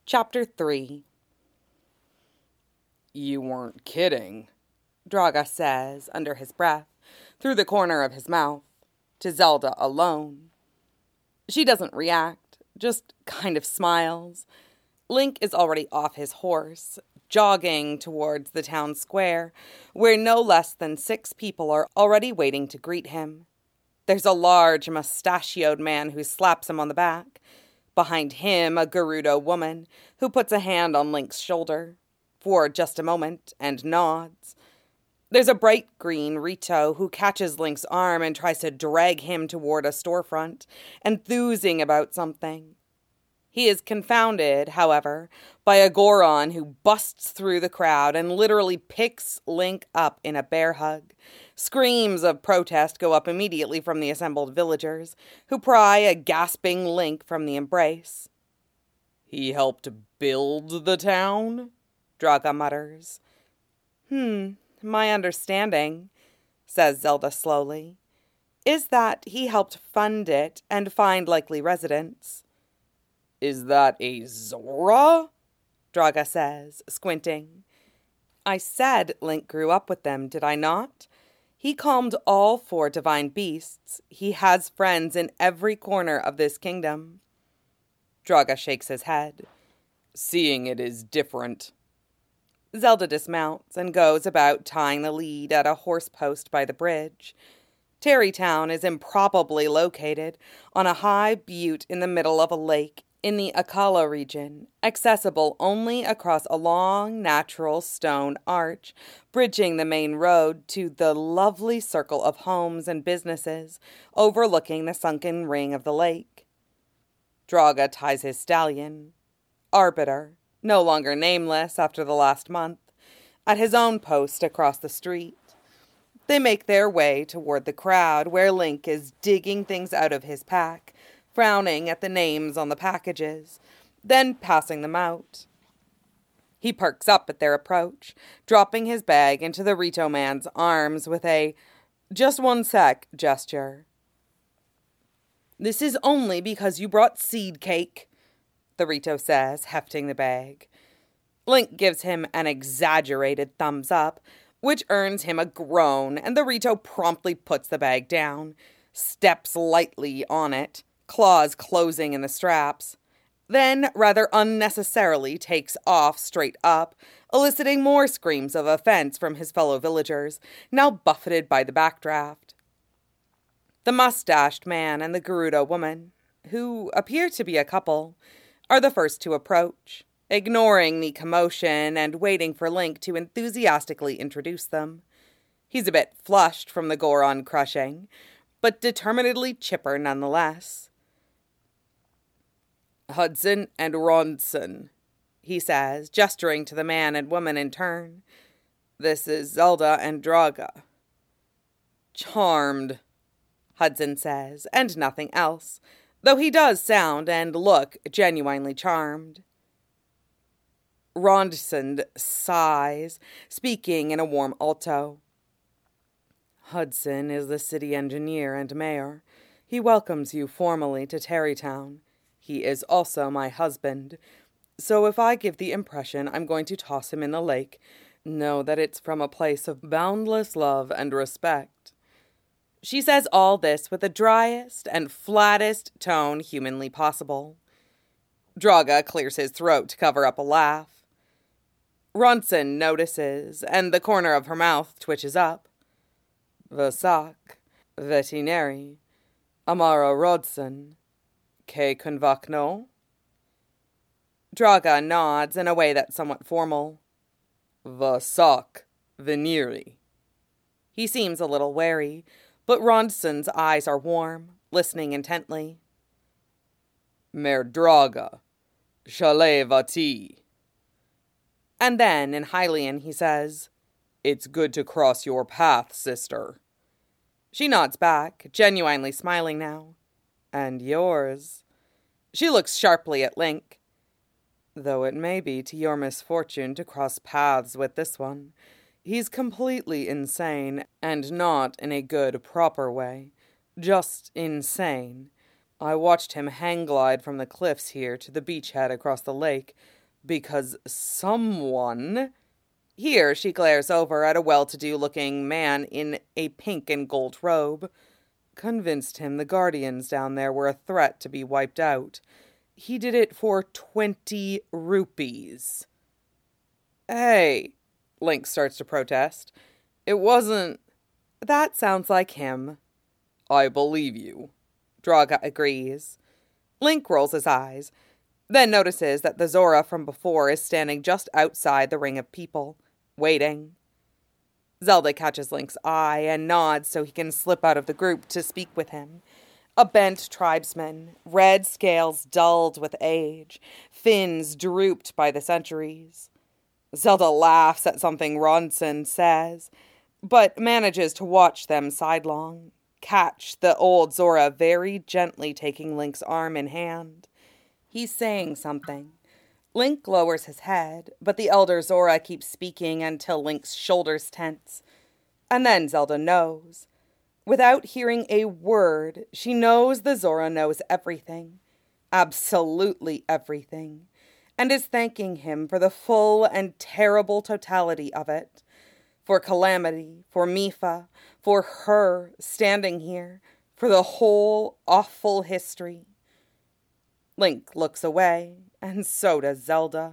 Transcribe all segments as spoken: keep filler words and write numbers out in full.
Chapter three. "You weren't kidding," Draga says, under his breath, through the corner of his mouth, to Zelda alone. She doesn't react, just kind of smiles. Link is already off his horse, jogging towards the town square, where no less than six people are already waiting to greet him. There's a large, mustachioed man who slaps him on the back. Behind him, a Gerudo woman, who puts a hand on Link's shoulder, for just a moment, and nods. There's a bright green Rito who catches Link's arm and tries to drag him toward a storefront, enthusing about something. He is confounded, however, by a Goron who busts through the crowd and literally picks Link up in a bear hug. Screams of protest go up immediately from the assembled villagers, who pry a gasping Link from the embrace. "He helped build the town?" Draga mutters. Hmm, my understanding, says Zelda slowly, is that he helped fund it and find likely residents. "Is that a Zora?" Draga says, squinting. I said Link grew up with them, did I not? He calmed all four divine beasts. He has friends in every corner of this kingdom. Draga shakes his head. "Seeing it is different." Zelda dismounts and goes about tying the lead at a horse post by the bridge. Tarrytown is improbably located on a high butte in the middle of a lake in the Akala region, accessible only across a long, natural stone arch, bridging the main road to the lovely circle of homes and businesses overlooking the sunken ring of the lake. Draga ties his stallion, Arbiter, no longer nameless after the last month, at his own post across the street. They make their way toward the crowd, where Link is digging things out of his pack, frowning at the names on the packages, then passing them out. He perks up at their approach, dropping his bag into the Rito man's arms with a "just one sec" gesture. "This is only because you brought seed cake," the Rito says, hefting the bag. Link gives him an exaggerated thumbs up, which earns him a groan, and the Rito promptly puts the bag down, steps lightly on it, claws closing in the straps, then rather unnecessarily takes off straight up, eliciting more screams of offense from his fellow villagers, now buffeted by the backdraft. The mustached man and the Gerudo woman, who appear to be a couple, are the first to approach, ignoring the commotion and waiting for Link to enthusiastically introduce them. He's a bit flushed from the Goron crushing, but determinedly chipper nonetheless. "Hudson and Ronson," he says, gesturing to the man and woman in turn. "This is Zelda and Draga." "Charmed," Hudson says, and nothing else, though he does sound and look genuinely charmed. Ronson sighs, speaking in a warm alto. "Hudson is the city engineer and mayor. He welcomes you formally to Tarrytown. He is also my husband. So if I give the impression I'm going to toss him in the lake, know that it's from a place of boundless love and respect." She says all this with the driest and flattest tone humanly possible. Draga clears his throat to cover up a laugh. Ronson notices, and the corner of her mouth twitches up. "Vasak, veterinary, Amara Rodson, K. Convacno?" Draga nods in a way that's somewhat formal. "Vasak, veniri." He seems a little wary, but Ronson's eyes are warm, listening intently. "Mer Draga, Chalet Vati." And then, in Hylian, he says, "It's good to cross your path, sister." She nods back, genuinely smiling now. "And yours." She looks sharply at Link. "Though it may be to your misfortune to cross paths with this one. He's completely insane, and not in a good, proper way. Just insane. I watched him hang glide from the cliffs here to the beachhead across the lake, Because someone... Here she glares over at a well-to-do-looking man in a pink and gold robe. Convinced him the Guardians down there were a threat to be wiped out. He did it for twenty rupees. Hey, Link starts to protest. It wasn't... That sounds like him. I believe you. Draga agrees. Link rolls his eyes, then notices that the Zora from before is standing just outside the ring of people, waiting. Zelda catches Link's eye and nods so he can slip out of the group to speak with him. A bent tribesman, red scales dulled with age, fins drooped by the centuries. Zelda laughs at something Ronson says, but manages to watch them sidelong, catch the old Zora very gently taking Link's arm in hand. He's saying something. Link lowers his head, but the elder Zora keeps speaking until Link's shoulders tense. And then Zelda knows. Without hearing a word, she knows the Zora knows everything. Absolutely everything. And is thanking him for the full and terrible totality of it. For Calamity, for Mipha, for her standing here, for the whole awful history. Link looks away, and so does Zelda.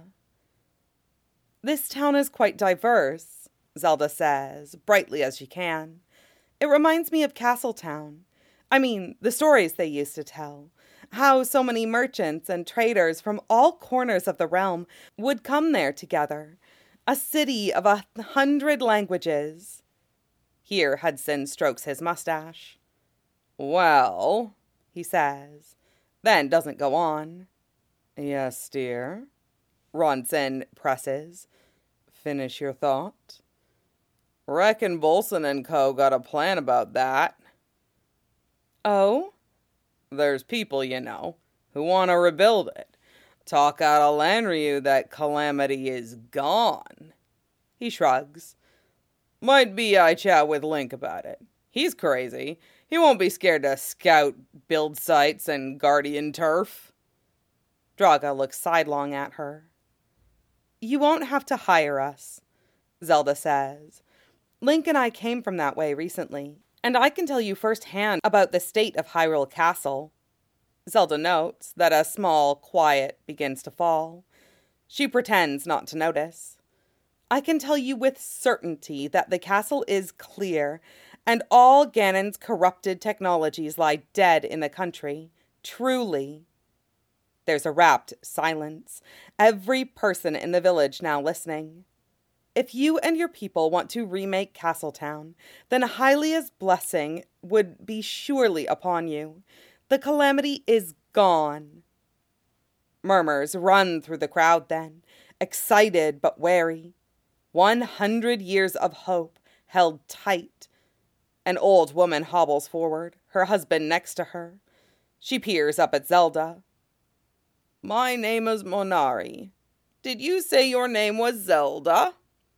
This town is quite diverse, Zelda says, brightly as she can. It reminds me of Castletown. I mean, the stories they used to tell. How so many merchants and traders from all corners of the realm would come there together. A city of a hundred languages. Here Hudson strokes his mustache. Well, he says, then doesn't go on. Yes, dear. Ronson presses. Finish your thought. Reckon Bolson and Co. got a plan about that. Oh? There's people, you know, who want to rebuild it. Talk out of Lanryu that Calamity is gone. He shrugs. Might be I chat with Link about it. He's crazy. He won't be scared to scout build sites and guardian turf. Draga looks sidelong at her. You won't have to hire us, Zelda says. Link and I came from that way recently, and I can tell you firsthand about the state of Hyrule Castle. Zelda notes that a small quiet begins to fall. She pretends not to notice. I can tell you with certainty that the castle is clear, and all Ganon's corrupted technologies lie dead in the country. Truly. There's a rapt silence, every person in the village now listening. If you and your people want to remake Castletown, then Hylia's blessing would be surely upon you. The Calamity is gone. Murmurs run through the crowd then, excited but wary. One hundred years of hope held tight. An old woman hobbles forward, her husband next to her. She peers up at Zelda. My name is Monari. Did you say your name was Zelda?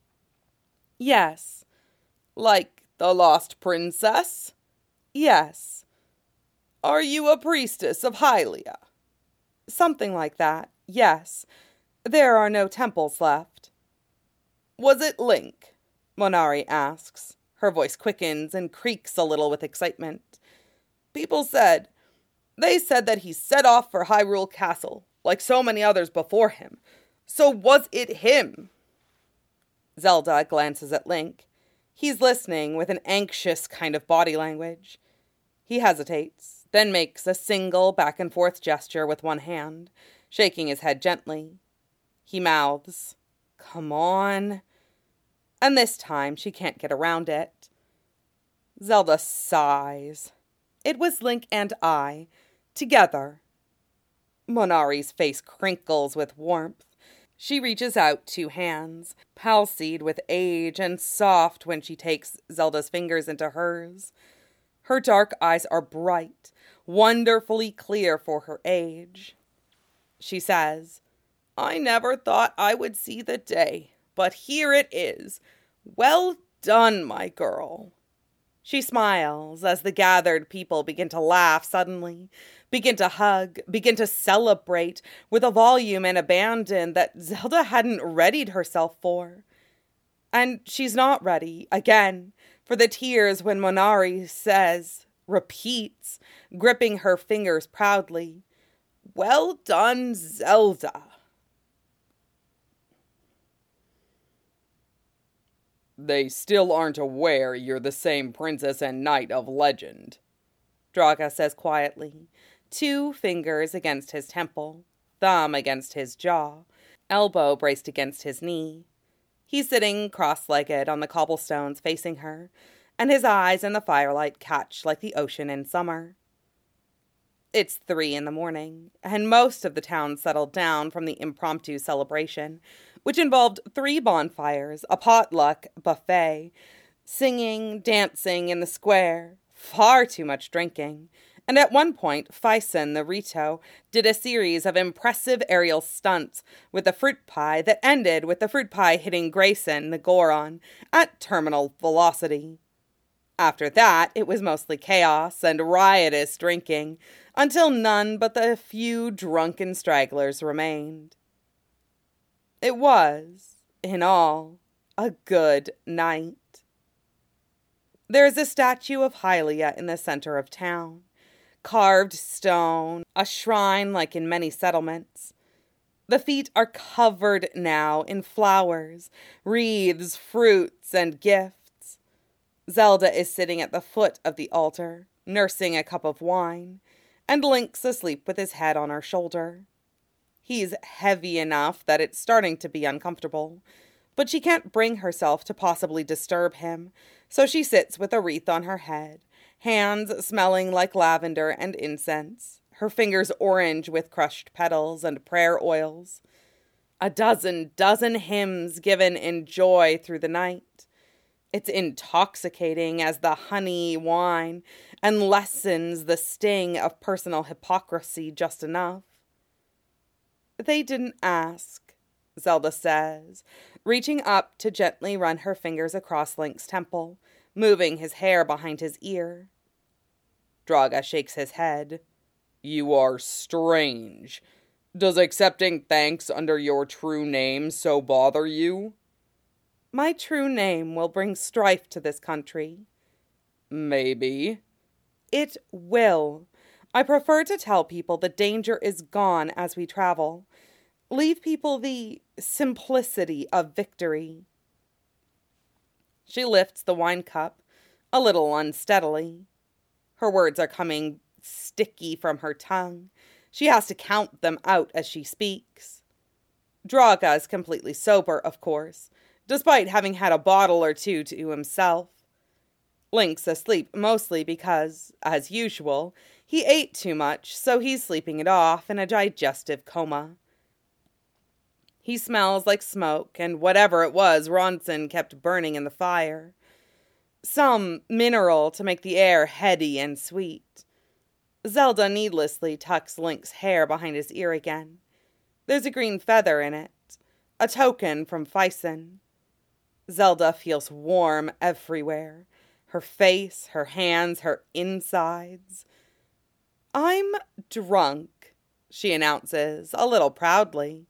Yes. Like the lost princess? Yes. Are you a priestess of Hylia? Something like that, yes. There are no temples left. Was it Link? Monari asks. Her voice quickens and creaks a little with excitement. People said, they said that he set off for Hyrule Castle, like so many others before him. So was it him? Zelda glances at Link. He's listening with an anxious kind of body language. He hesitates, then makes a single back-and-forth gesture with one hand, shaking his head gently. He mouths, "Come on." And this time she can't get around it. Zelda sighs. It was Link and I, together. Monari's face crinkles with warmth. She reaches out two hands, palsied with age and soft when she takes Zelda's fingers into hers. Her dark eyes are bright, wonderfully clear for her age. She says, I never thought I would see the day, but here it is. Well done, my girl. She smiles as the gathered people begin to laugh suddenly, begin to hug, begin to celebrate with a volume and abandon that Zelda hadn't readied herself for. And she's not ready, again, for the tears when Monari says, repeats, gripping her fingers proudly, "Well done, Zelda." They still aren't aware you're the same princess and knight of legend, Draga says quietly, two fingers against his temple, thumb against his jaw, elbow braced against his knee. He's sitting cross-legged on the cobblestones facing her, and his eyes in the firelight catch like the ocean in summer. It's three in the morning, and most of the town settled down from the impromptu celebration, which involved three bonfires, a potluck buffet, singing, dancing in the square, far too much drinking, and at one point, Faison the Rito did a series of impressive aerial stunts with a fruit pie that ended with the fruit pie hitting Grayson the Goron at terminal velocity. After that, it was mostly chaos and riotous drinking, until none but the few drunken stragglers remained. It was, in all, a good night. There is a statue of Hylia in the center of town. Carved stone, a shrine like in many settlements. The feet are covered now in flowers, wreaths, fruits, and gifts. Zelda is sitting at the foot of the altar, nursing a cup of wine, and Link's asleep with his head on her shoulder. He's heavy enough that it's starting to be uncomfortable, but she can't bring herself to possibly disturb him, so she sits with a wreath on her head, hands smelling like lavender and incense, her fingers orange with crushed petals and prayer oils. A dozen dozen hymns given in joy through the night. It's intoxicating as the honey wine and lessens the sting of personal hypocrisy just enough. They didn't ask, Zelda says, reaching up to gently run her fingers across Link's temple, moving his hair behind his ear. Draga shakes his head. You are strange. Does accepting thanks under your true name so bother you? My true name will bring strife to this country. Maybe. It will. I prefer to tell people the danger is gone as we travel. Leave people the simplicity of victory. She lifts the wine cup, a little unsteadily. Her words are coming sticky from her tongue. She has to count them out as she speaks. Draga is completely sober, of course, despite having had a bottle or two to himself. Link's asleep mostly because, as usual, he ate too much, so he's sleeping it off in a digestive coma. He smells like smoke and whatever it was Ronson kept burning in the fire. Some mineral to make the air heady and sweet. Zelda needlessly tucks Link's hair behind his ear again. There's a green feather in it, a token from Faison. Zelda feels warm everywhere. Her face, her hands, her insides. I'm drunk, she announces, a little proudly.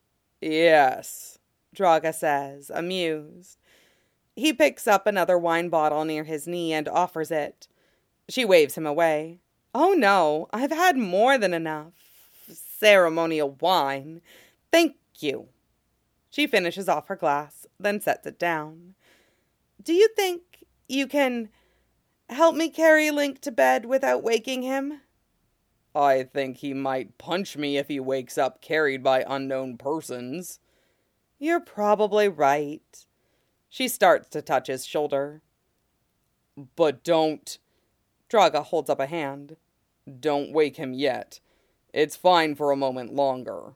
Yes, Draga says, amused. He picks up another wine bottle near his knee and offers it. She waves him away. Oh no, I've had more than enough. Ceremonial wine. Thank you. She finishes off her glass, then sets it down. Do you think you can help me carry Link to bed without waking him? I think he might punch me if he wakes up carried by unknown persons. You're probably right. She starts to touch his shoulder. But don't... Draga holds up a hand. Don't wake him yet. It's fine for a moment longer.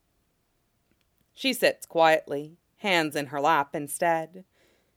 She sits quietly, hands in her lap instead.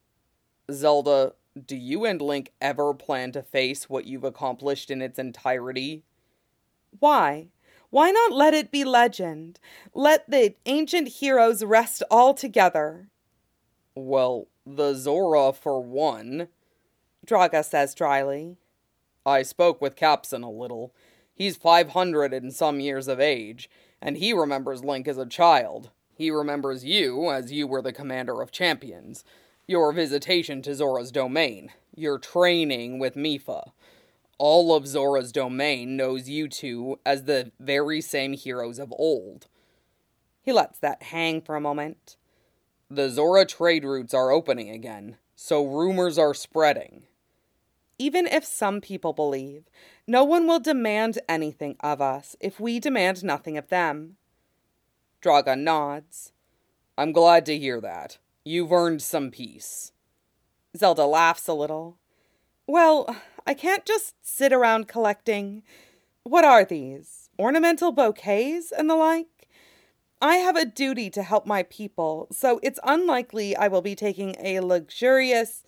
Zelda, do you and Link ever plan to face what you've accomplished in its entirety? Why? Why not let it be legend? Let the ancient heroes rest all together. Well, the Zora for one. Draga says dryly. I spoke with Capson a little. He's five hundred and some years of age, and he remembers Link as a child. He remembers you as you were the commander of champions, your visitation to Zora's domain, your training with Mipha. All of Zora's domain knows you two as the very same heroes of old. He lets that hang for a moment. The Zora trade routes are opening again, so rumors are spreading. Even if some people believe, no one will demand anything of us if we demand nothing of them. Draga nods. I'm glad to hear that. You've earned some peace. Zelda laughs a little. Well, I can't just sit around collecting. What are these? Ornamental bouquets and the like? I have a duty to help my people, so it's unlikely I will be taking a luxurious,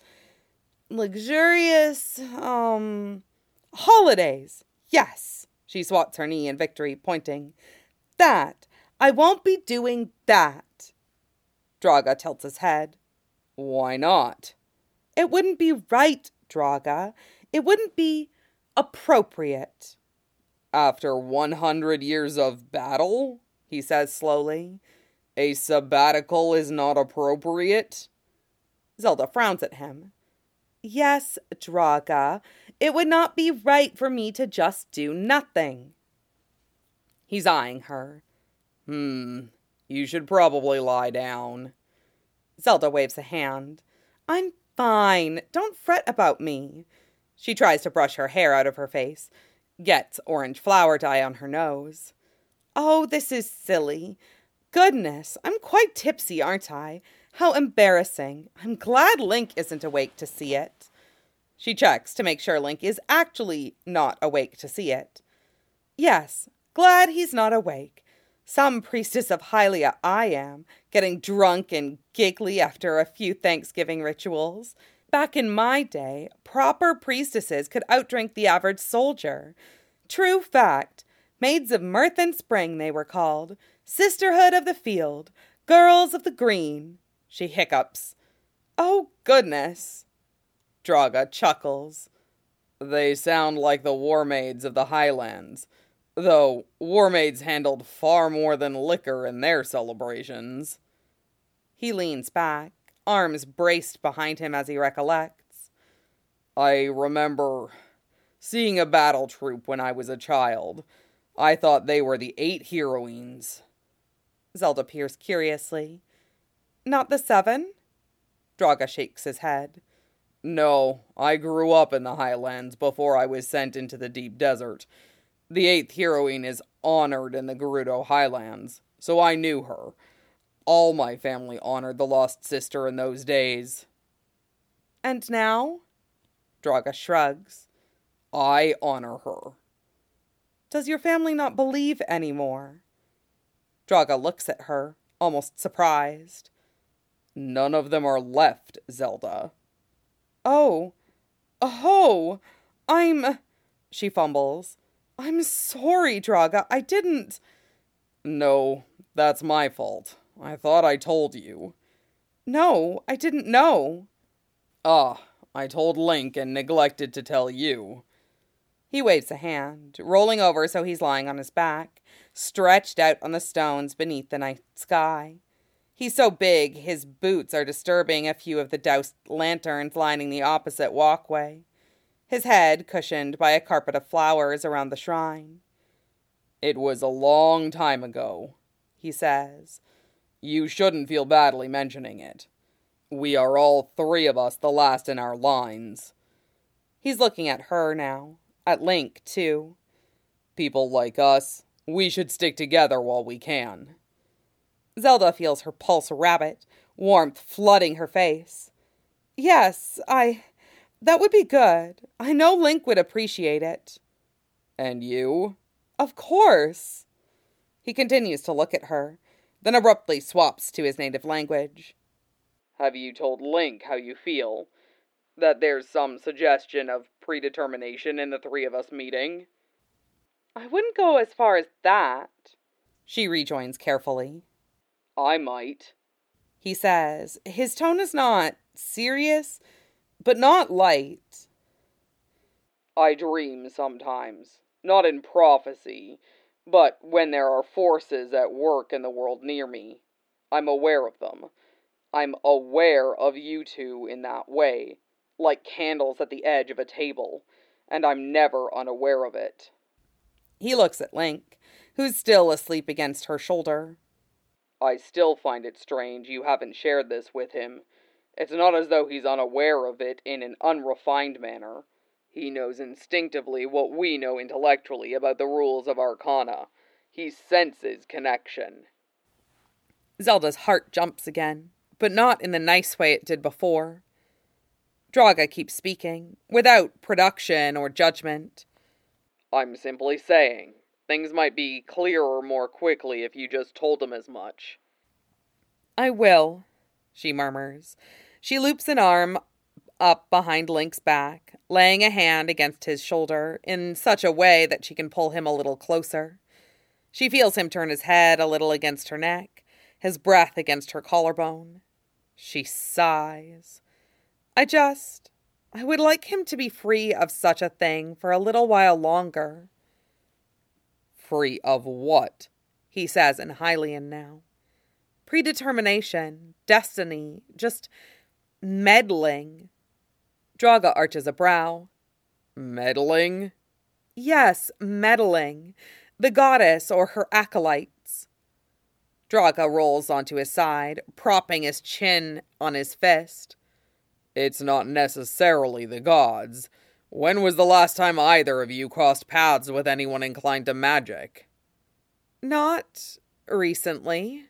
luxurious, um, holidays. Yes, she swats her knee in victory, pointing. That. I won't be doing that. Draga tilts his head. Why not? It wouldn't be right, Draga. It wouldn't be appropriate. After one hundred years of battle, he says slowly, a sabbatical is not appropriate? Zelda frowns at him. Yes, Draga, it would not be right for me to just do nothing. He's eyeing her. Hmm, you should probably lie down. Zelda waves a hand. I'm fine. Don't fret about me. She tries to brush her hair out of her face, gets orange flower dye on her nose. Oh, this is silly. Goodness, I'm quite tipsy, aren't I? How embarrassing. I'm glad Link isn't awake to see it. She checks to make sure Link is actually not awake to see it. Yes, glad he's not awake. Some priestess of Hylia I am, getting drunk and giggly after a few Thanksgiving rituals. Back in my day, proper priestesses could outdrink the average soldier. True fact. Maids of Mirth and Spring, they were called. Sisterhood of the Field. Girls of the Green. She hiccups. Oh, goodness. Draga chuckles. They sound like the war maids of the Highlands. Though war maids handled far more than liquor in their celebrations. He leans back, arms braced behind him as he recollects. I remember seeing a battle troupe when I was a child. I thought they were the eight heroines. Zelda peers curiously. Not the seven? Draga shakes his head. No, I grew up in the Highlands before I was sent into the deep desert. The eighth heroine is honored in the Gerudo Highlands, so I knew her. All my family honored the lost sister in those days. And now? Draga shrugs. I honor her. Does your family not believe anymore? Draga looks at her, almost surprised. None of them are left, Zelda. Oh. Oh. I'm... She fumbles. I'm sorry, Draga. I didn't... No, that's my fault. I thought I told you. No, I didn't know. Ah, I told Link and neglected to tell you. He waves a hand, rolling over so he's lying on his back, stretched out on the stones beneath the night sky. He's so big, his boots are disturbing a few of the doused lanterns lining the opposite walkway, his head cushioned by a carpet of flowers around the shrine. It was a long time ago, he says. You shouldn't feel badly mentioning it. We are all three of us the last in our lines. He's looking at her now, at Link, too. People like us, we should stick together while we can. Zelda feels her pulse rabbit, warmth flooding her face. Yes, I... That would be good. I know Link would appreciate it. And you? Of course. He continues to look at her, then abruptly swaps to his native language. Have you told Link how you feel? That there's some suggestion of predetermination in the three of us meeting? I wouldn't go as far as that, she rejoins carefully. I might, he says. His tone is not serious, but not light. I dream sometimes, not in prophecy, but when there are forces at work in the world near me. I'm aware of them. I'm aware of you two in that way, like candles at the edge of a table, and I'm never unaware of it. He looks at Link, who's still asleep against her shoulder. I still find it strange you haven't shared this with him. It's not as though he's unaware of it in an unrefined manner. He knows instinctively what we know intellectually about the rules of Arcana. He senses connection. Zelda's heart jumps again, but not in the nice way it did before. Draga keeps speaking, without production or judgment. I'm simply saying, things might be clearer more quickly if you just told him as much. I will, she murmurs. She loops an arm up behind Link's back, laying a hand against his shoulder in such a way that she can pull him a little closer. She feels him turn his head a little against her neck, his breath against her collarbone. She sighs. I just... I would like him to be free of such a thing for a little while longer. Free of what? He says in Hylian now. Predetermination, destiny, just meddling. Draga arches a brow. Meddling? Yes, meddling. The goddess or her acolytes. Draga rolls onto his side, propping his chin on his fist. It's not necessarily the gods. When was the last time either of you crossed paths with anyone inclined to magic? Not recently.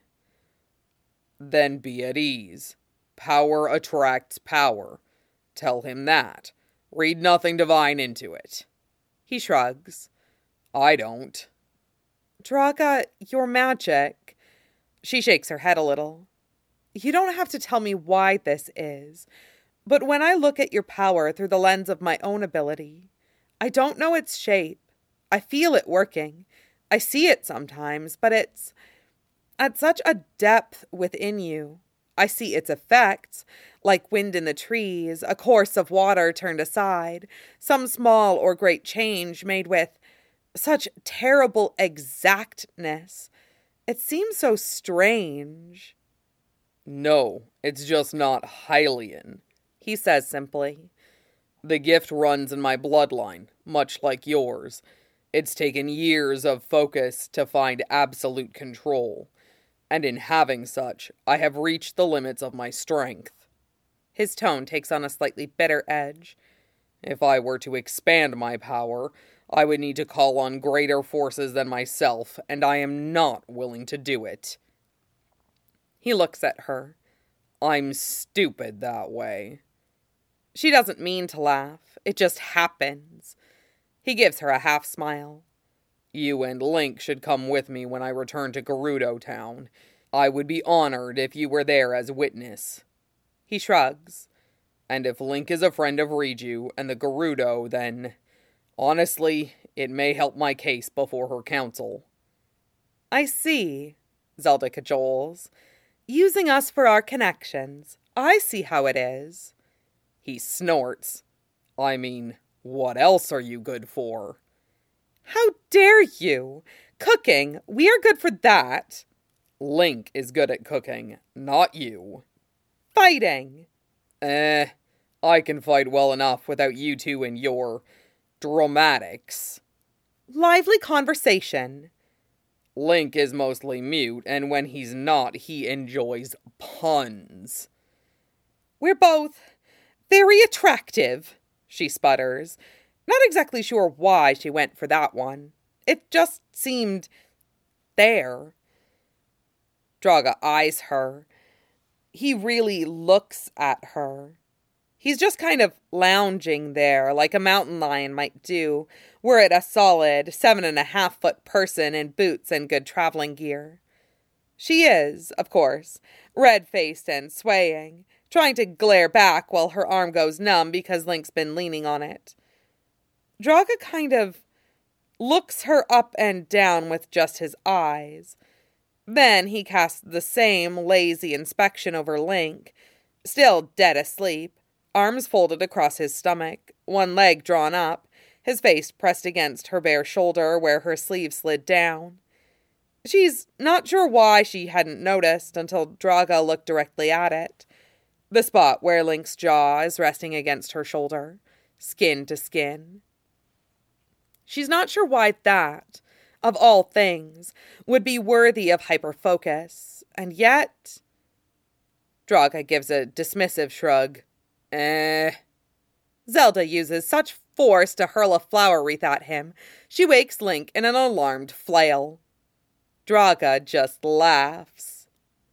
Then be at ease. Power attracts power. Tell him that. Read nothing divine into it. He shrugs. I don't. Draga, your magic. She shakes her head a little. You don't have to tell me why this is, but when I look at your power through the lens of my own ability, I don't know its shape. I feel it working. I see it sometimes, but it's at such a depth within you. I see its effects, like wind in the trees, a course of water turned aside, some small or great change made with such terrible exactness. It seems so strange. No, it's just not Hylian, he says simply. The gift runs in my bloodline, much like yours. It's taken years of focus to find absolute control. And in having such, I have reached the limits of my strength. His tone takes on a slightly bitter edge. If I were to expand my power, I would need to call on greater forces than myself, and I am not willing to do it. He looks at her. I'm stupid that way. She doesn't mean to laugh. It just happens. He gives her a half smile. You and Link should come with me when I return to Gerudo Town. I would be honored if you were there as witness. He shrugs. And if Link is a friend of Riju and the Gerudo, then, honestly, it may help my case before her council. I see, Zelda cajoles. Using us for our connections. I see how it is. He snorts. I mean, what else are you good for? How dare you? Cooking, we are good for that. Link is good at cooking, not you. Fighting. Eh, I can fight well enough without you two and your dramatics. Lively conversation. Link is mostly mute, and when he's not, he enjoys puns. We're both very attractive, she sputters. Not exactly sure why she went for that one. It just seemed there. Draga eyes her. He really looks at her. He's just kind of lounging there like a mountain lion might do, were it a solid seven and a half foot person in boots and good traveling gear. She is, of course, red-faced and swaying, trying to glare back while her arm goes numb because Link's been leaning on it. Draga kind of looks her up and down with just his eyes. Then he casts the same lazy inspection over Link, still dead asleep, arms folded across his stomach, one leg drawn up, his face pressed against her bare shoulder where her sleeve slid down. She's not sure why she hadn't noticed until Draga looked directly at it. The spot where Link's jaw is resting against her shoulder, skin to skin. She's not sure why that, of all things, would be worthy of hyperfocus, and yet... Draga gives a dismissive shrug. Eh. Zelda uses such force to hurl a flower wreath at him, she wakes Link in an alarmed flail. Draga just laughs.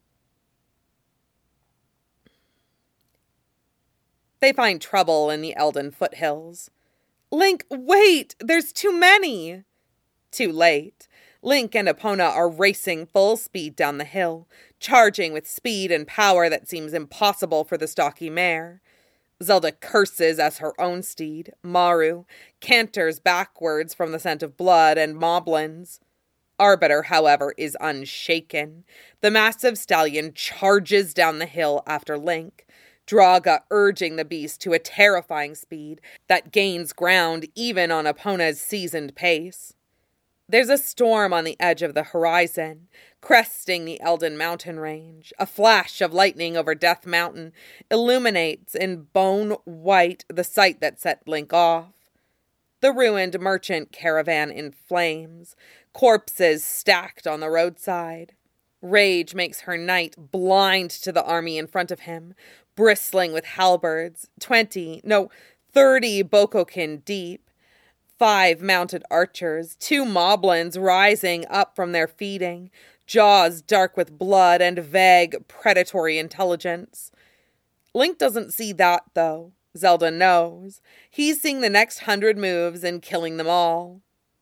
They find trouble in the Eldin foothills. Link, wait! There's too many! Too late. Link and Epona are racing full speed down the hill, charging with speed and power that seems impossible for the stocky mare. Zelda curses as her own steed, Maru, canters backwards from the scent of blood and moblins. Arbiter, however, is unshaken. The massive stallion charges down the hill after Link, Draga urging the beast to a terrifying speed that gains ground even on Epona's seasoned pace. There's a storm on the edge of the horizon, cresting the Eldin mountain range. A flash of lightning over Death Mountain illuminates in bone white the sight that set Link off. The ruined merchant caravan in flames, corpses stacked on the roadside. Rage makes her knight blind to the army in front of him, bristling with halberds, twenty, no, thirty Bokokin deep. Five mounted archers, two moblins rising up from their feeding, jaws dark with blood and vague, predatory intelligence. Link doesn't see that, though. Zelda knows. He's seeing the next hundred moves and killing them all.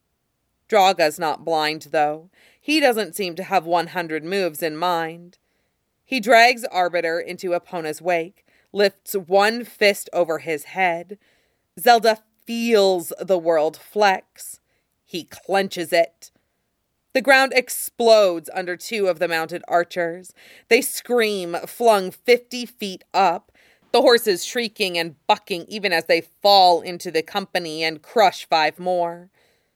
Draga's not blind, though. He doesn't seem to have one hundred moves in mind. He drags Arbiter into Epona's wake, lifts one fist over his head. Zelda feels the world flex. He clenches it. The ground explodes under two of the mounted archers. They scream, flung fifty feet up, the horses shrieking and bucking even as they fall into the company and crush five more.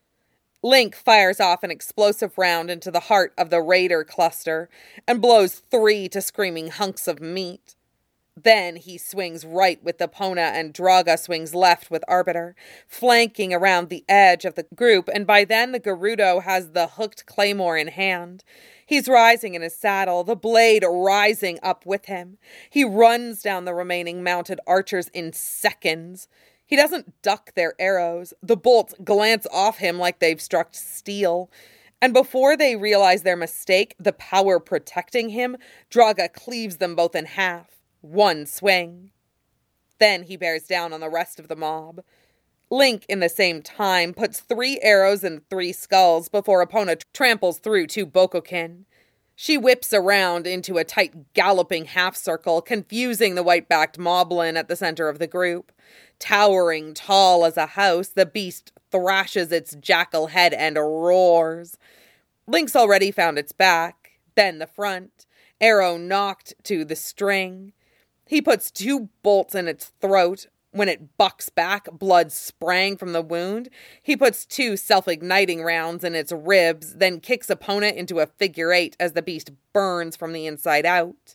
Link fires off an explosive round into the heart of the raider cluster and blows three to screaming hunks of meat. Then he swings right with Epona and Draga swings left with Arbiter, flanking around the edge of the group, and by then the Gerudo has the hooked claymore in hand. He's rising in his saddle, the blade rising up with him. He runs down the remaining mounted archers in seconds. He doesn't duck their arrows. The bolts glance off him like they've struck steel. And before they realize their mistake, the power protecting him, Draga cleaves them both in half. One swing. Then he bears down on the rest of the mob. Link, in the same time, puts three arrows and three skulls before Epona tramples through two Bokokin. She whips around into a tight galloping half-circle, confusing the white-backed moblin at the center of the group. Towering tall as a house, the beast thrashes its jackal head and roars. Link's already found its back, then the front, arrow knocked to the string. He puts two bolts in its throat. When it bucks back, blood sprang from the wound. He puts two self-igniting rounds in its ribs, then kicks Epona into a figure eight as the beast burns from the inside out.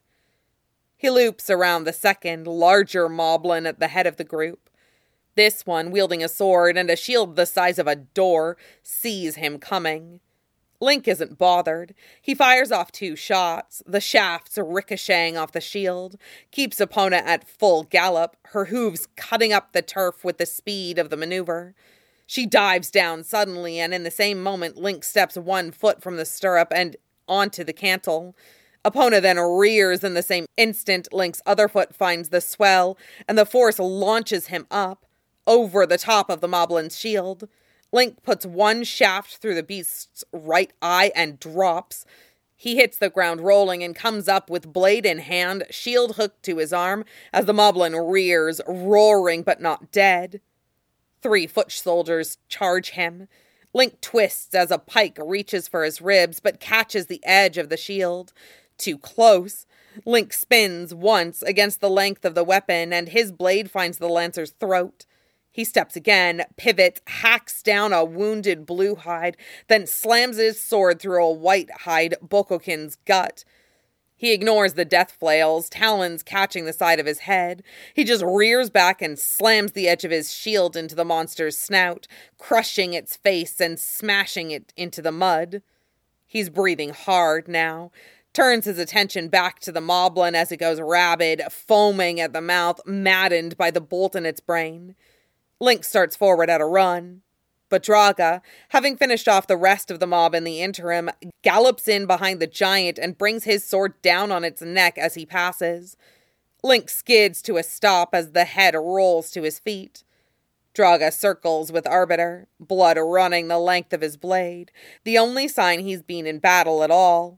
He loops around the second, larger moblin at the head of the group. This one, wielding a sword and a shield the size of a door, sees him coming. Link isn't bothered. He fires off two shots, the shafts ricocheting off the shield, keeps Epona at full gallop, her hooves cutting up the turf with the speed of the maneuver. She dives down suddenly, and in the same moment, Link steps one foot from the stirrup and onto the cantle. Epona then rears in the same instant. Link's other foot finds the swell, and the force launches him up, over the top of the moblin's shield. Link puts one shaft through the beast's right eye and drops. He hits the ground rolling and comes up with blade in hand, shield hooked to his arm, as the moblin rears, roaring but not dead. Three foot soldiers charge him. Link twists as a pike reaches for his ribs, but catches the edge of the shield. Too close. Link spins once against the length of the weapon, and his blade finds the lancer's throat. He steps again, pivots, hacks down a wounded blue hide, then slams his sword through a white hide Bokokin's gut. He ignores the death flails, talons catching the side of his head. He just rears back and slams the edge of his shield into the monster's snout, crushing its face and smashing it into the mud. He's breathing hard now, turns his attention back to the moblin as it goes rabid, foaming at the mouth, maddened by the bolt in its brain. Link starts forward at a run. But Draga, having finished off the rest of the mob in the interim, gallops in behind the giant and brings his sword down on its neck as he passes. Link skids to a stop as the head rolls to his feet. Draga circles with Arbiter, blood running the length of his blade, the only sign he's been in battle at all.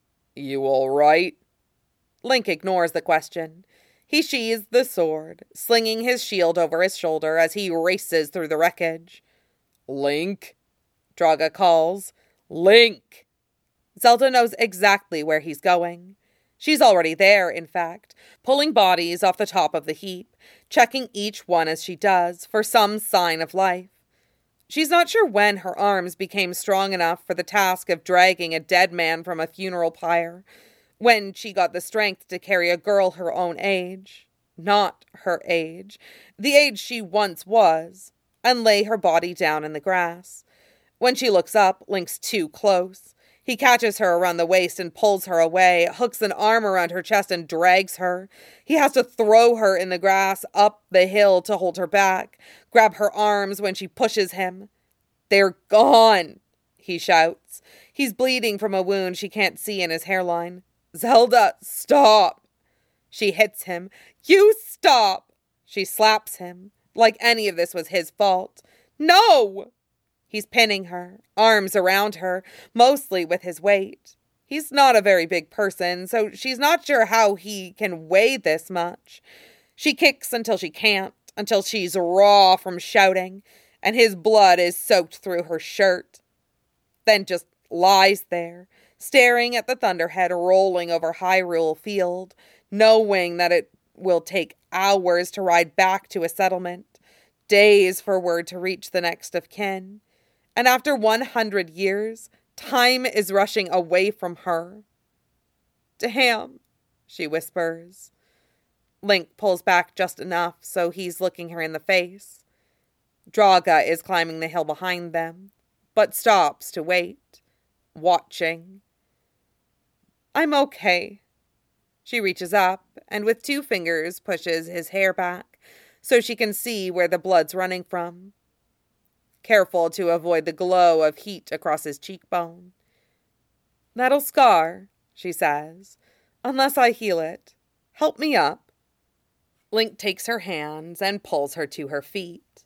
You all right? Link ignores the question. He sheathes the sword, slinging his shield over his shoulder as he races through the wreckage. Link? Draga calls. Link! Zelda knows exactly where he's going. She's already there, in fact, pulling bodies off the top of the heap, checking each one as she does for some sign of life. She's not sure when her arms became strong enough for the task of dragging a dead man from a funeral pyre, when she got the strength to carry a girl her own age, not her age, the age she once was, and lay her body down in the grass. When she looks up, Link's too close. He catches her around the waist and pulls her away, hooks an arm around her chest and drags her. He has to throw her in the grass up the hill to hold her back, grab her arms when she pushes him. They're gone, he shouts. He's bleeding from a wound she can't see in his hairline. Zelda, stop! She hits him. You stop! She slaps him. Like any of this was his fault. No! He's pinning her, arms around her, mostly with his weight. He's not a very big person, so she's not sure how he can weigh this much. She kicks until she can't, until she's raw from shouting, and his blood is soaked through her shirt. Then just lies there, staring at the thunderhead rolling over Hyrule Field, knowing that it will take hours to ride back to a settlement, days for word to reach the next of kin. And after one hundred years, time is rushing away from her. Damn, she whispers. Link pulls back just enough so he's looking her in the face. Draga is climbing the hill behind them, but stops to wait, watching. I'm okay. She reaches up and with two fingers pushes his hair back so she can see where the blood's running from. Careful to avoid the glow of heat across his cheekbone. That'll scar, she says, unless I heal it. Help me up. Link takes her hands and pulls her to her feet.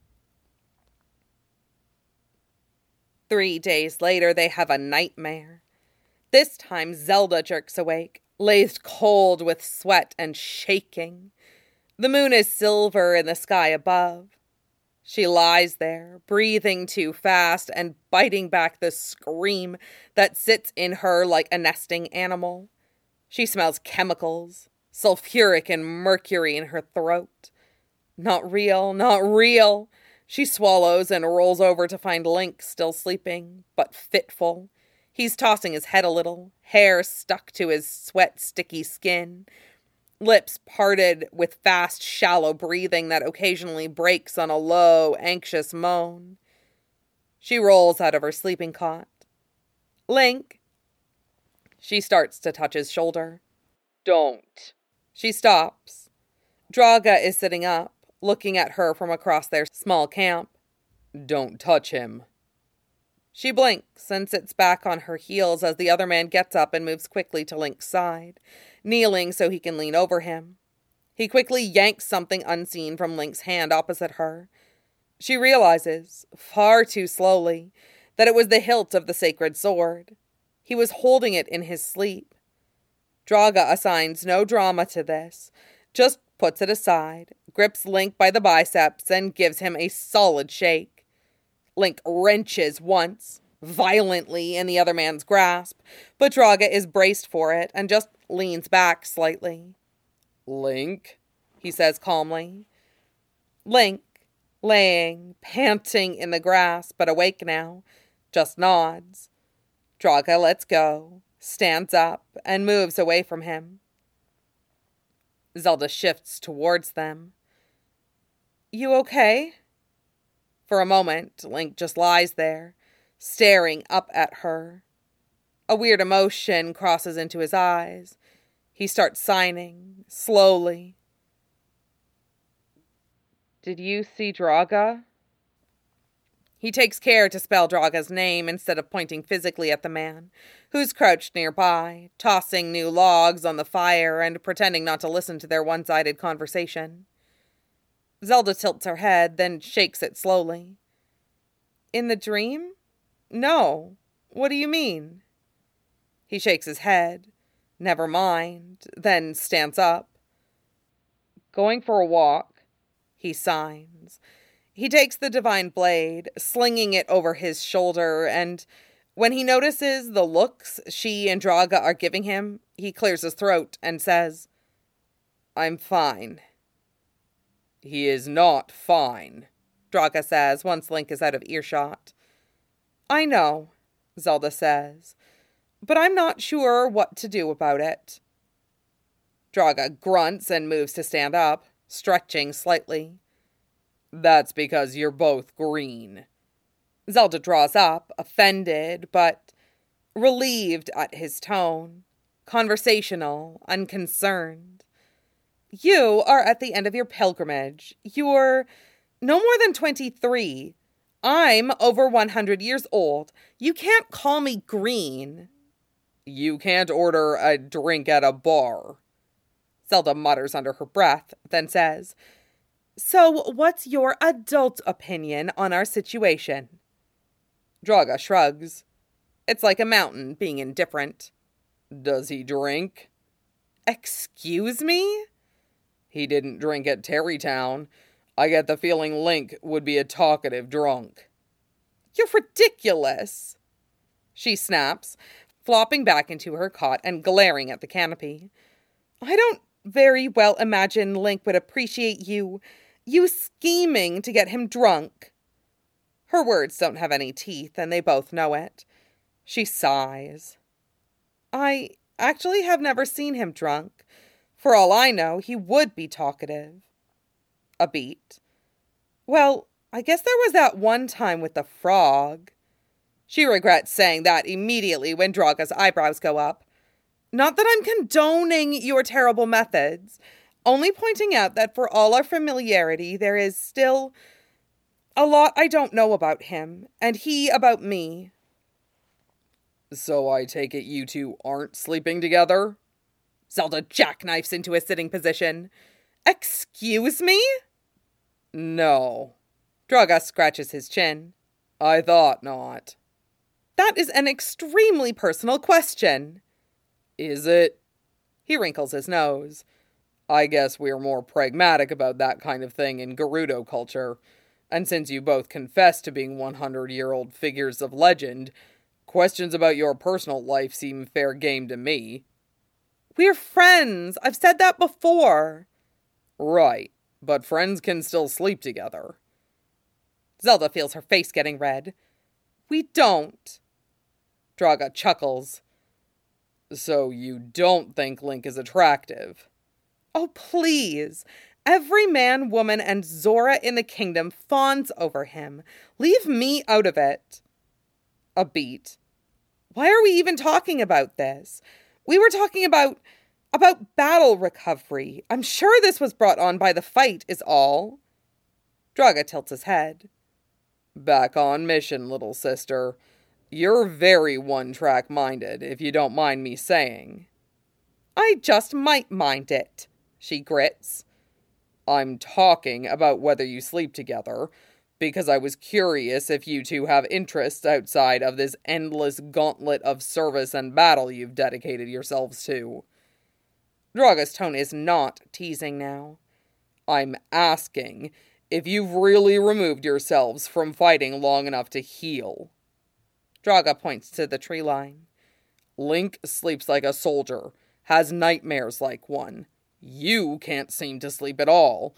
Three days later, they have a nightmare. This time, Zelda jerks awake, lathed cold with sweat and shaking. The moon is silver in the sky above. She lies there, breathing too fast and biting back the scream that sits in her like a nesting animal. She smells chemicals, sulfuric and mercury in her throat. Not real, not real. She swallows and rolls over to find Link still sleeping, but fitful. He's tossing his head a little, hair stuck to his sweat-sticky skin, lips parted with fast, shallow breathing that occasionally breaks on a low, anxious moan. She rolls out of her sleeping cot. Link. She starts to touch his shoulder. Don't. She stops. Draga is sitting up, looking at her from across their small camp. Don't touch him. She blinks and sits back on her heels as the other man gets up and moves quickly to Link's side, kneeling so he can lean over him. He quickly yanks something unseen from Link's hand opposite her. She realizes, far too slowly, that it was the hilt of the sacred sword. He was holding it in his sleep. Draga assigns no drama to this, just puts it aside, grips Link by the biceps, and gives him a solid shake. Link wrenches once, violently in the other man's grasp, but Draga is braced for it and just leans back slightly. Link, he says calmly. Link, laying, panting in the grass, but awake now, just nods. Draga lets go, stands up, and moves away from him. Zelda shifts towards them. You okay? For a moment, Link just lies there, staring up at her. A weird emotion crosses into his eyes. He starts signing, slowly. Did you see Draga? He takes care to spell Draga's name instead of pointing physically at the man, who's crouched nearby, tossing new logs on the fire and pretending not to listen to their one-sided conversation. Zelda tilts her head, then shakes it slowly. In the dream? No. What do you mean? He shakes his head. Never mind, then stands up. Going for a walk, he signs. He takes the divine blade, slinging it over his shoulder, and when he notices the looks she and Draga are giving him, he clears his throat and says, I'm fine. He is not fine, Draga says once Link is out of earshot. I know, Zelda says, but I'm not sure what to do about it. Draga grunts and moves to stand up, stretching slightly. That's because you're both green. Zelda draws up, offended, but relieved at his tone, conversational, unconcerned. You are at the end of your pilgrimage. You're no more than twenty-three. I'm over one hundred years old. You can't call me green. You can't order a drink at a bar. Zelda mutters under her breath, then says, So what's your adult opinion on our situation? Draga shrugs. It's like a mountain being indifferent. Does he drink? Excuse me? He didn't drink at Tarrytown. I get the feeling Link would be a talkative drunk. You're ridiculous, she snaps, flopping back into her cot and glaring at the canopy. I don't very well imagine Link would appreciate you, you scheming to get him drunk. Her words don't have any teeth, and they both know it. She sighs. I actually have never seen him drunk. For all I know, he would be talkative. A beat. Well, I guess there was that one time with the frog. She regrets saying that immediately when Draga's eyebrows go up. Not that I'm condoning your terrible methods, only pointing out that for all our familiarity, there is still a lot I don't know about him, and he about me. So I take it you two aren't sleeping together? Zelda jackknifes into a sitting position. Excuse me? No. Draga scratches his chin. I thought not. That is an extremely personal question. Is it? He wrinkles his nose. I guess we're more pragmatic about that kind of thing in Gerudo culture. And since you both confess to being one-hundred-year-old figures of legend, questions about your personal life seem fair game to me. We're friends. I've said that before. Right, but friends can still sleep together. Zelda feels her face getting red. We don't. Draga chuckles. So you don't think Link is attractive? Oh, please. Every man, woman, and Zora in the kingdom fawns over him. Leave me out of it. A beat. Why are we even talking about this? We were talking about, about battle recovery. I'm sure this was brought on by the fight, is all. Draga tilts his head. Back on mission, little sister. You're very one-track minded, if you don't mind me saying. I just might mind it, she grits. I'm talking about whether you sleep together, because I was curious if you two have interests outside of this endless gauntlet of service and battle you've dedicated yourselves to. Draga's tone is not teasing now. I'm asking if you've really removed yourselves from fighting long enough to heal. Draga points to the tree line. Link sleeps like a soldier, has nightmares like one. You can't seem to sleep at all.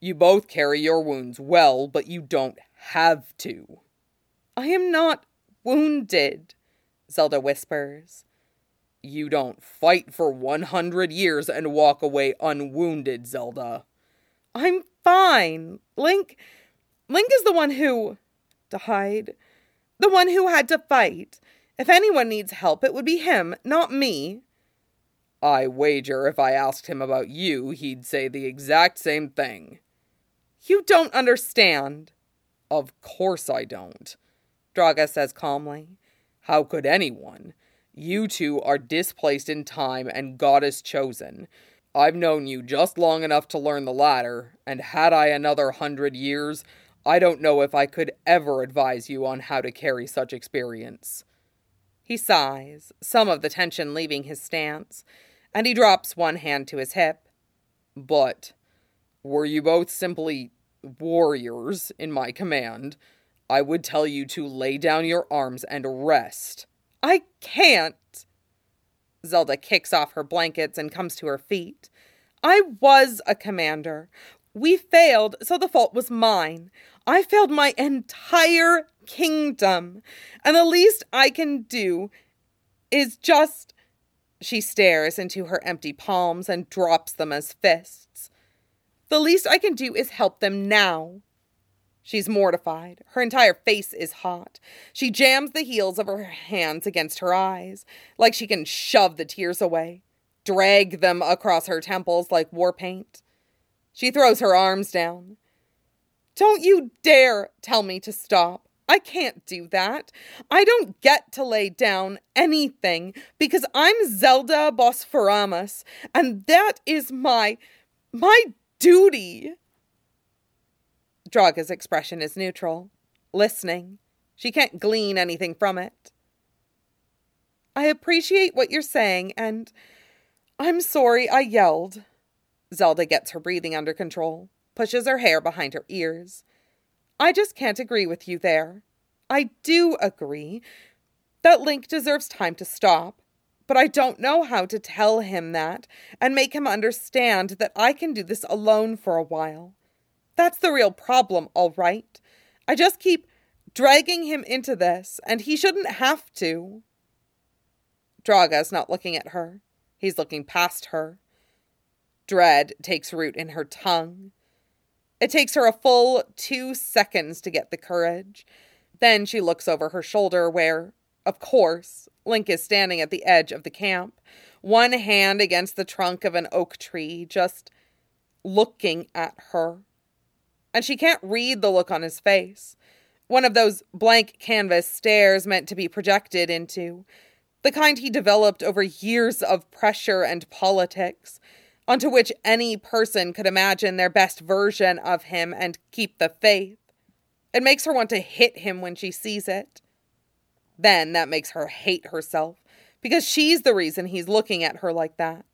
You both carry your wounds well, but you don't have to. I am not wounded, Zelda whispers. You don't fight for one hundred years and walk away unwounded, Zelda. I'm fine. Link, Link is the one who died. The one who had to fight. If anyone needs help, it would be him, not me. I wager if I asked him about you, he'd say the exact same thing. You don't understand. Of course I don't, Draga says calmly. How could anyone? You two are displaced in time and goddess chosen. I've known you just long enough to learn the latter, and had I another hundred years, I don't know if I could ever advise you on how to carry such experience. He sighs, some of the tension leaving his stance, and he drops one hand to his hip. But were you both simply warriors in my command, I would tell you to lay down your arms and rest. I can't. Zelda kicks off her blankets and comes to her feet. I was a commander. We failed, so the fault was mine. I failed my entire kingdom. And the least I can do is just... She stares into her empty palms and drops them as fists. The least I can do is help them now. She's mortified. Her entire face is hot. She jams the heels of her hands against her eyes, like she can shove the tears away, drag them across her temples like war paint. She throws her arms down. Don't you dare tell me to stop. I can't do that. I don't get to lay down anything because I'm Zelda Bosphoramus, and that is my, my duty. Draga's expression is neutral, listening. She can't glean anything from it. I appreciate what you're saying, and I'm sorry I yelled. Zelda gets her breathing under control, pushes her hair behind her ears. I just can't agree with you there. I do agree that Link deserves time to stop, but I don't know how to tell him that and make him understand that I can do this alone for a while. That's the real problem, all right. I just keep dragging him into this, and he shouldn't have to. Draga's not looking at her. He's looking past her. Dread takes root in her tongue. It takes her a full two seconds to get the courage. Then she looks over her shoulder where, of course, Link is standing at the edge of the camp, one hand against the trunk of an oak tree, just looking at her. And she can't read the look on his face. One of those blank canvas stares meant to be projected into. The kind he developed over years of pressure and politics, onto which any person could imagine their best version of him and keep the faith. It makes her want to hit him when she sees it. Then that makes her hate herself, because she's the reason he's looking at her like that.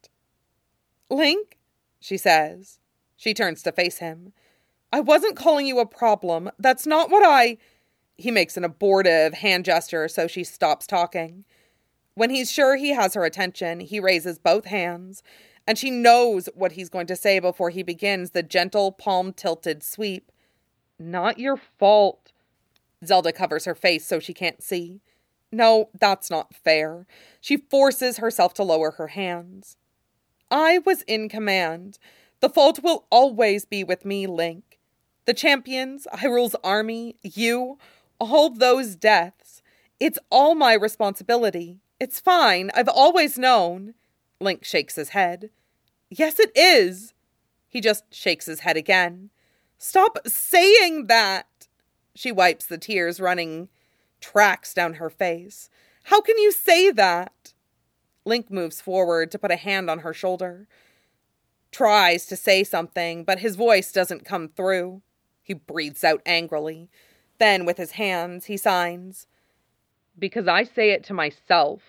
Link, she says. She turns to face him. I wasn't calling you a problem. That's not what I... He makes an abortive hand gesture, so she stops talking. When he's sure he has her attention, he raises both hands, and she knows what he's going to say before he begins the gentle palm-tilted sweep. Not your fault. Zelda covers her face so she can't see. No, that's not fair. She forces herself to lower her hands. I was in command. The fault will always be with me, Link. The champions, Hyrule's army, you, all those deaths. It's all my responsibility. It's fine. I've always known. Link shakes his head. Yes, it is. He just shakes his head again. Stop saying that. She wipes the tears running tracks down her face. How can you say that? Link moves forward to put a hand on her shoulder. Tries to say something, but his voice doesn't come through. He breathes out angrily. Then, with his hands, he signs. Because I say it to myself.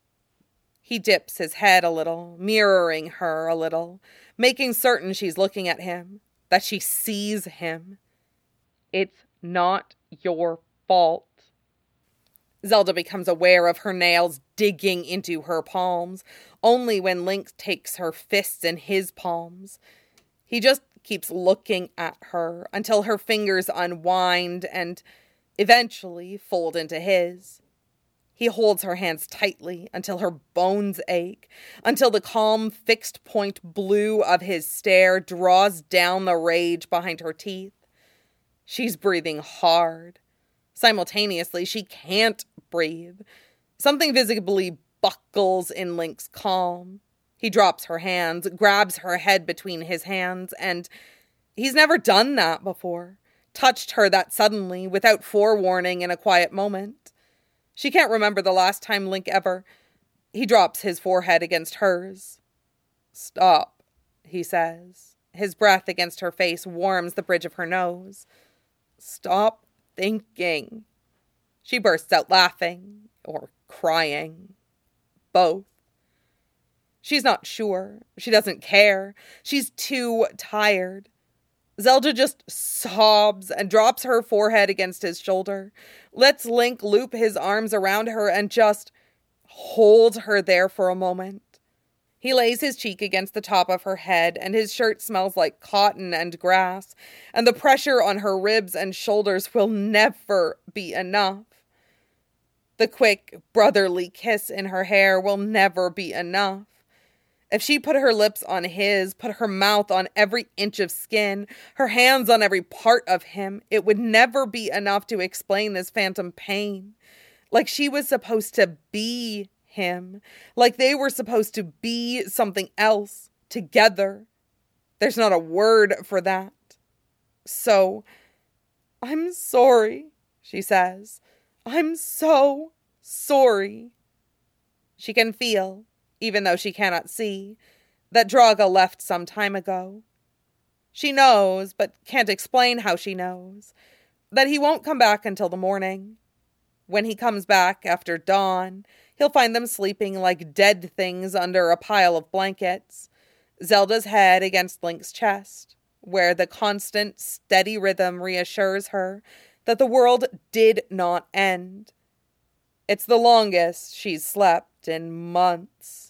He dips his head a little, mirroring her a little, making certain she's looking at him, that she sees him. It's not your fault. Zelda becomes aware of her nails digging into her palms, only when Link takes her fists in his palms. He just keeps looking at her until her fingers unwind and eventually fold into his. He holds her hands tightly until her bones ache, until the calm, fixed point blue of his stare draws down the rage behind her teeth. She's breathing hard. Simultaneously, she can't breathe. Something visibly buckles in Link's calm. He drops her hands, grabs her head between his hands, and he's never done that before. Touched her that suddenly, without forewarning in a quiet moment. She can't remember the last time Link ever... He drops his forehead against hers. "Stop," he says. His breath against her face warms the bridge of her nose. "Stop thinking." She bursts out laughing, or crying. Both. She's not sure. She doesn't care. She's too tired. Zelda just sobs and drops her forehead against his shoulder, lets Link loop his arms around her and just hold her there for a moment. He lays his cheek against the top of her head, and his shirt smells like cotton and grass, and the pressure on her ribs and shoulders will never be enough. The quick, brotherly kiss in her hair will never be enough. If she put her lips on his, put her mouth on every inch of skin, her hands on every part of him, it would never be enough to explain this phantom pain. Like she was supposed to be him. Like they were supposed to be something else, together. There's not a word for that. So, "I'm sorry," she says. "I'm so sorry." She can feel, even though she cannot see, that Draga left some time ago. She knows, but can't explain how she knows, that he won't come back until the morning. When he comes back after dawn, he'll find them sleeping like dead things under a pile of blankets, Zelda's head against Link's chest, where the constant, steady rhythm reassures her that the world did not end. It's the longest she's slept in months.